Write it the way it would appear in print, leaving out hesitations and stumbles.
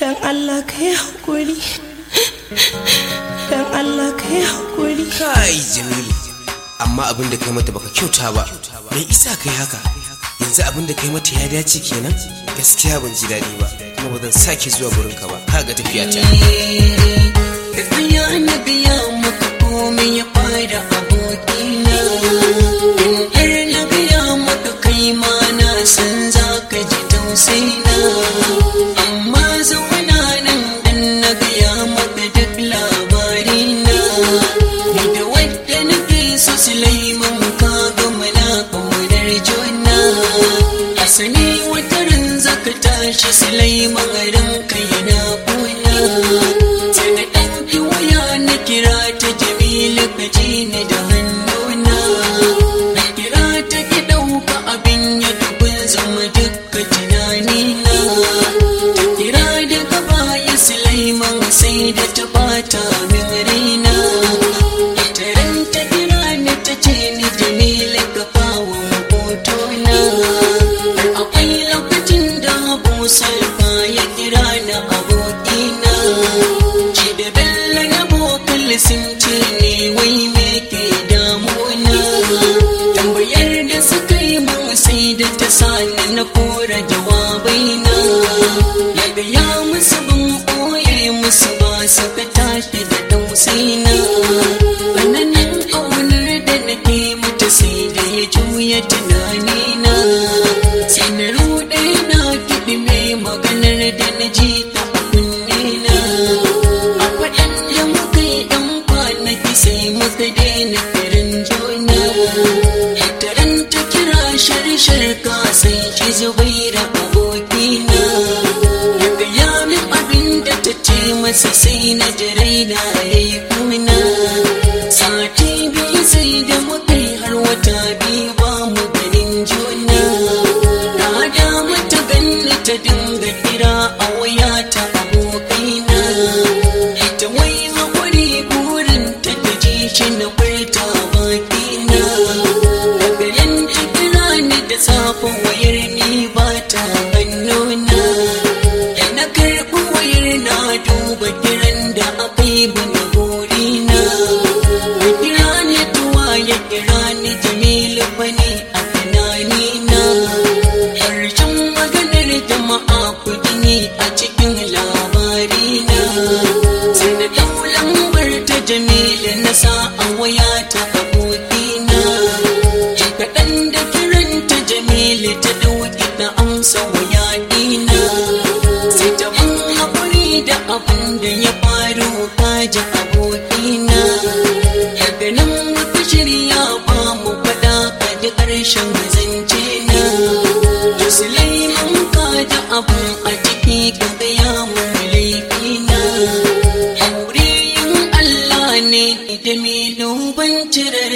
Dan Allah ka yi haƙuri, dan Allah ka yi haƙuri. Kai Jamilu, amma abin da kai mata baka kyauta ba. Me isa kai haka? Yanzu abin da kai mata ya dace kenan? Gaskiya ban ji daɗi ba, kuma ba zan sake zuwa gurinka ba. Kaga tafiya ta. Tafiya na biya maka komai ya fara abokina. In na biya maka kai ma na san za ka ji tausayina. Amma zauna nan dan na biya maka duk labarina. Ni da wadda nake so Sulaiman ka ga muna ƙaunar juna. Asali wata ran zaka tashi Sulaiman ranka yana ƙuna. Sai na ɗauki waya na kira ta Jamilu ka ji ni da hannuna. Na kira ta ki ɗauka abin ya dubin zama dukka tunanina. Ta kira daga baya Sulaiman sai da ta bata min raina. Ita ran ta kira ni ta ce ni Jamilu ka kawo hotona. Akwai lokacin da Abu Salma ya kira na abokina. Ci da Bello na bokal sun ce ne wai me ke damuna. Tambayar da suka yi min sai da ta sani na kora jawabaina. Ya gaya musu ban ɓoye musu ba suka tashi da tausaina. Ananin ƙaunar da nake mata sai da ya juya tunanina. Sai na ruɗe na kiɗi mai maganar da na ji ta kunnena. A faɗin da muka yi ɗan kwanaki sai muka daina kiran juna. Taron ta kira shar ka sai ki Zubaira abokina. Ya gaya min abin da ta ce masa sai na ji raina ya yi kuna. Sati biyu sai da muka yi har wata biyu ba mu ganin juna. Na da mata ganni ta dinga kira a waya ta abokaina. Ita wai haƙuri burin ta ji shi na furta bakina. Daga yanta kira ni da safe wayar ni ba ta hannuna. Da na karɓi wayar na duba kiran da aka yi bani burina. Ya kira ni tuwa ya kira ni Jamilu bane a tunanina. Ƙarshen maganar jama'a kudi ne a cikin labarina. Sai na ɗau lambar ta Jamilu na sa a waya ta abokina. Ji kaɗan da kiranta Jamilu ta ɗauki ta amsa waya ɗina. Sai ta ban haƙuri da abin da ya faru kaji abokina. Daga nan muka shirya ba mu faɗa ka ji ƙarshen zance na. Sulaiman ka ji abin a ciki ka gaya mun laifina. Aure yin Allah ne Jamilu ban cire